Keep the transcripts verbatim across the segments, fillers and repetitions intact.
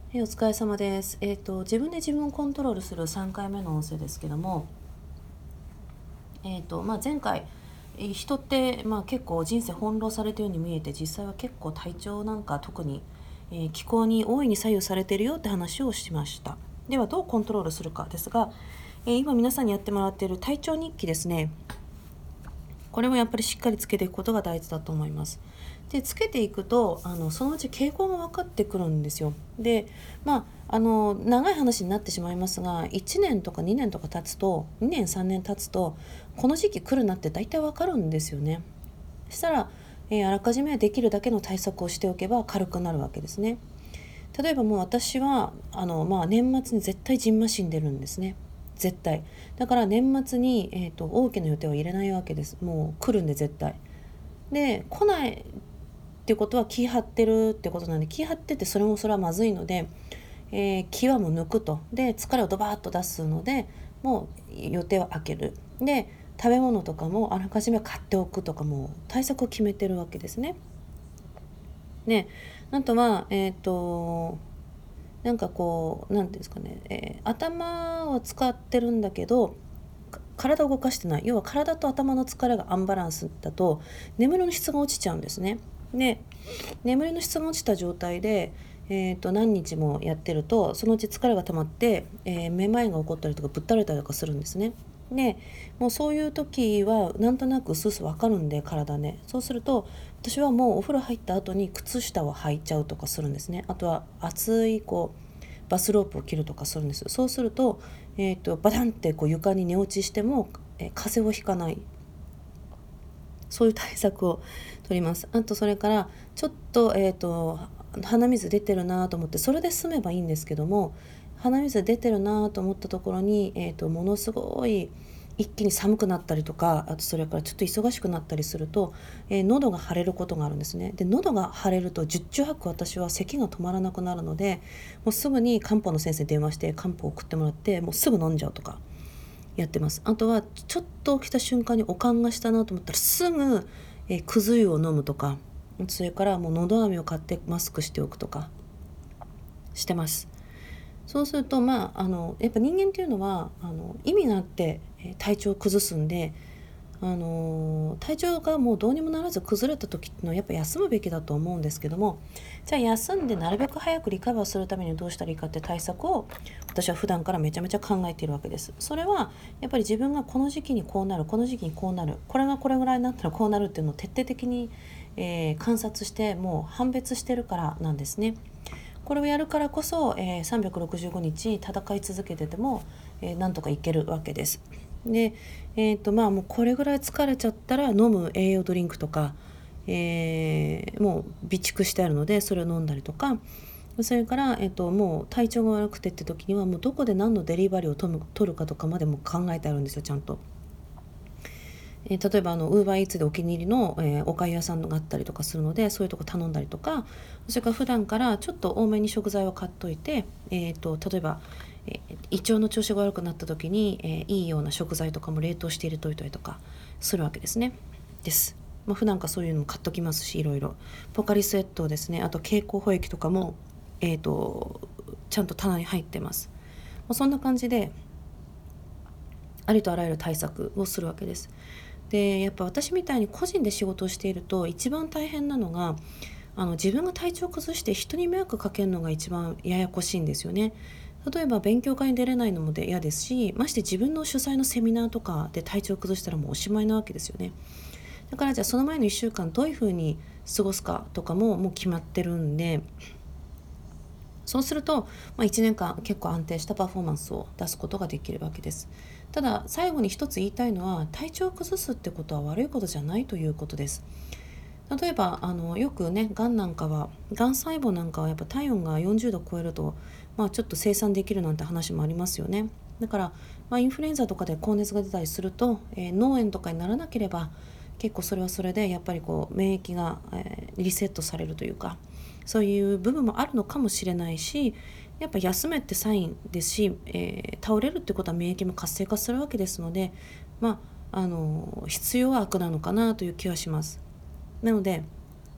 えーお疲れ様です。えっ、と、自分で自分をコントロールするさんかいめの音声ですけども、えっ、と、まあ、前回、えー人って、まあ、結構人生翻弄されてるように見えて、実際は結構体調なんか特に、えー気候に大いに左右されているよって話をしました。では、どうコントロールするかですが、えー今皆さんにやってもらっている体調日記ですね。これもやっぱりしっかりつけていくことが大事だと思います。でつけていくとあのそのうち傾向が分かってくるんですよ。でまああの長い話になってしまいますが、いちねんとかにねんとか経つとにねんさんねん経つとこの時期来るなって大体分かるんですよね。そしたら、えーあらかじめできるだけの対策をしておけば軽くなるわけですね。例えばもう私はあの、まあ、年末に絶対ジンマシン出るんですね。絶対だから年末に、えーと、大きな予定を入れないわけです。もう来るんで絶対で来ないっていうことは気張ってるってことなんで、気張っててそれもそれはまずいので、えー気はもう抜くと。で疲れをドバーッと出すので、もう予定を空ける。で食べ物とかもあらかじめ買っておくとか、もう対策を決めてるわけですね。であとはえっ、となんかこうなんていうんですかね、えー頭を使ってるんだけど体を動かしてない、要は体と頭の疲れがアンバランスだと眠りの質が落ちちゃうんですね。で眠りの質が落ちた状態で、えー、と何日もやってるとそのうち疲れが溜まって、えーめまいが起こったりとかぶっ倒れたりとかするんですね。でもうそういう時はなんとなくスースー分かるんで、体ね。そうすると私はもうお風呂入った後に靴下を履いちゃうとかするんですね。あとは厚いこうバスロープを切るとかするんです。そうすると,、えー、とバタンってこう床に寝落ちしても、えー風邪をひかない、そういう対策を取ります。あとそれからちょっと,、えー、と鼻水出てるなと思ってそれで済めばいいんですけども、鼻水出てるなと思ったところに、えー、とものすごい一気に寒くなったりとか、あとそれからちょっと忙しくなったりすると、えー喉が腫れることがあるんですね。で喉が腫れると十中八九私は咳が止まらなくなるので、もうすぐに漢方の先生に電話して漢方を送ってもらって、もうすぐ飲んじゃうとかやってます。あとはちょっと起きた瞬間におかんがしたなと思ったらすぐ、えー、くず湯を飲むとか、それからもうのど飴を買ってマスクしておくとかしてます。そうするとまああのやっぱ人間っていうのはあの意味があってえー体調を崩すんで、あの体調がもうどうにもならず崩れた時っていうのはやっぱ休むべきだと思うんですけども、じゃあ休んでなるべく早くリカバーするためにどうしたらいいかって対策を私は普段からめちゃめちゃ考えているわけです。それはやっぱり自分がこの時期にこうなる、この時期にこうなる、これがこれぐらいになったらこうなるっていうのを徹底的に、えー観察してもう判別してるからなんですね。これをやるからこそ、えー、さんびゃくろくじゅうごにち戦い続けてても、えーなんとかいけるわけです。で、えーとまあ、もうこれぐらい疲れちゃったら飲む栄養ドリンクとか、えーもう備蓄してあるのでそれを飲んだりとか、それから、えーともう体調が悪くてって時にはもうどこで何のデリバリーを取る取るかとかまでも考えてあるんですよ、ちゃんと。えー例えばあのウーバーイーツでお気に入りの、えーおかゆ屋さんがあったりとかするので、そういうとこ頼んだりとか、それから普段からちょっと多めに食材を買っといて、えー、と例えば、えー胃腸の調子が悪くなった時に、えーいいような食材とかも冷凍して入れといたりとかするわけですね。です。まあ、普段からそういうのも買っときますし、いろいろポカリスエットですね、あと経口補液とかも、えー、とちゃんと棚に入ってます。まあ、そんな感じでありとあらゆる対策をするわけです。でやっぱ私みたいに個人で仕事をしていると一番大変なのが、あの自分が体調を崩して人に迷惑かけるのが一番ややこしいんですよね。例えば勉強会に出れないのも嫌ですし、まして自分の主催のセミナーとかで体調を崩したらもうおしまいなわけですよね。だからじゃあその前のいっしゅうかんどういうふうに過ごすかとかももう決まってるんで、そうすると、まあ、いちねんかん結構安定したパフォーマンスを出すことができるわけです。ただ最後に一つ言いたいのは、体調を崩すってことは悪いことじゃないということです。例えばあのよくね、がんなんかはがん細胞なんかはやっぱ体温がよんじゅうど超えると、まあ、ちょっと生産できるなんて話もありますよね。だから、まあ、インフルエンザとかで高熱が出たりすると、えー脳炎とかにならなければ結構それはそれでやっぱりこう免疫が、えーリセットされるというか、そういう部分もあるのかもしれないし、やっぱ休めってサインですし、えー倒れるってことは免疫も活性化するわけですので、まあ、あの必要は悪なのかなという気はします。なので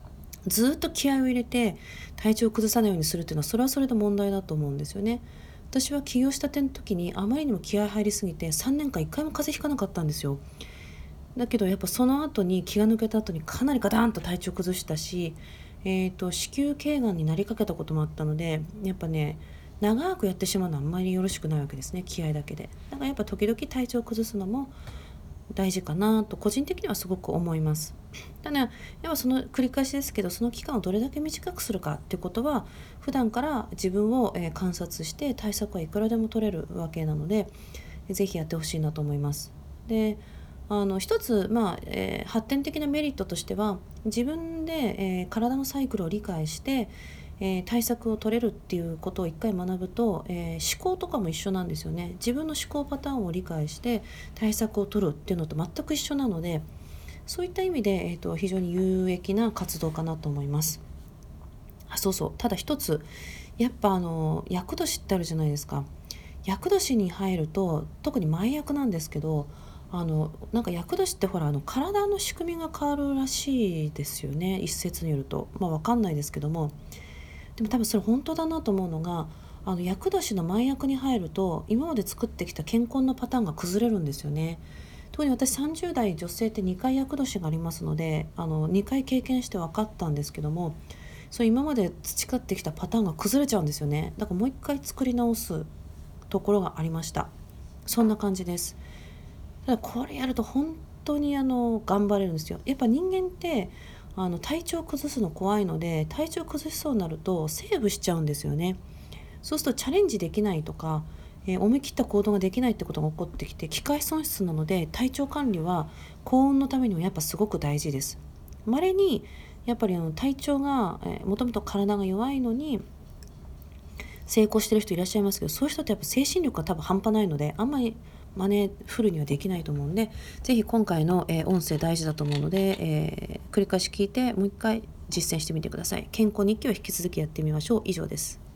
ずっと気合を入れて体調を崩さないようにするっていうのは、それはそれで問題だと思うんですよね。私は起業したての時にあまりにも気合入りすぎてさんねんかんいっかいも風邪ひかなかったんですよ。だけどやっぱその後に気が抜けた後にかなりガタンと体調崩したし、えー、と子宮頸がんになりかけたこともあったので、やっぱね長くやってしまうのはあんまりよろしくないわけですね、気合だけで。だからやっぱ時々体調を崩すのも大事かなと個人的にはすごく思います。ただね、やっぱその繰り返しですけど、その期間をどれだけ短くするかっていうことは普段から自分をえー観察して対策はいくらでも取れるわけなので、ぜひやってほしいなと思います。で、あの一つ、まあえー発展的なメリットとしては、自分で、えー体のサイクルを理解して、えー対策を取れるっていうことを一回学ぶと、えー思考とかも一緒なんですよね。自分の思考パターンを理解して対策を取るっていうのと全く一緒なので、そういった意味で、えーと、非常に有益な活動かなと思います。あ、そうそう。ただ一つ、やっぱあの厄年ってあるじゃないですか。厄年に入ると、特に前役なんですけど、あのなんか厄年ってほらあの体の仕組みが変わるらしいですよね、一説によると。まあわかんないですけども、でも多分それ本当だなと思うのが、あの厄年の前役に入ると今まで作ってきた健康のパターンが崩れるんですよね。特に私さんじゅう代女性ってにかい厄年がありますので、あのにかい経験して分かったんですけども、そう今まで培ってきたパターンが崩れちゃうんですよね。だからもう一回作り直すところがありました。そんな感じです。ただこれやると本当にあの頑張れるんですよ。やっぱ人間ってあの体調崩すの怖いので、体調崩しそうになるとセーブしちゃうんですよね。そうするとチャレンジできないとか、えー思い切った行動ができないってことが起こってきて、機械損失なので、体調管理は幸運のためにもやっぱすごく大事です。稀にやっぱりあの体調が、えーもともと体が弱いのに成功してる人いらっしゃいますけど、そういう人ってやっぱ精神力が多分半端ないので、あんまり真似フルにはできないと思うんで、ぜひ今回の、えー音声大事だと思うので、えー繰り返し聞いてもう一回実践してみてください。健康日記を引き続きやってみましょう。以上です。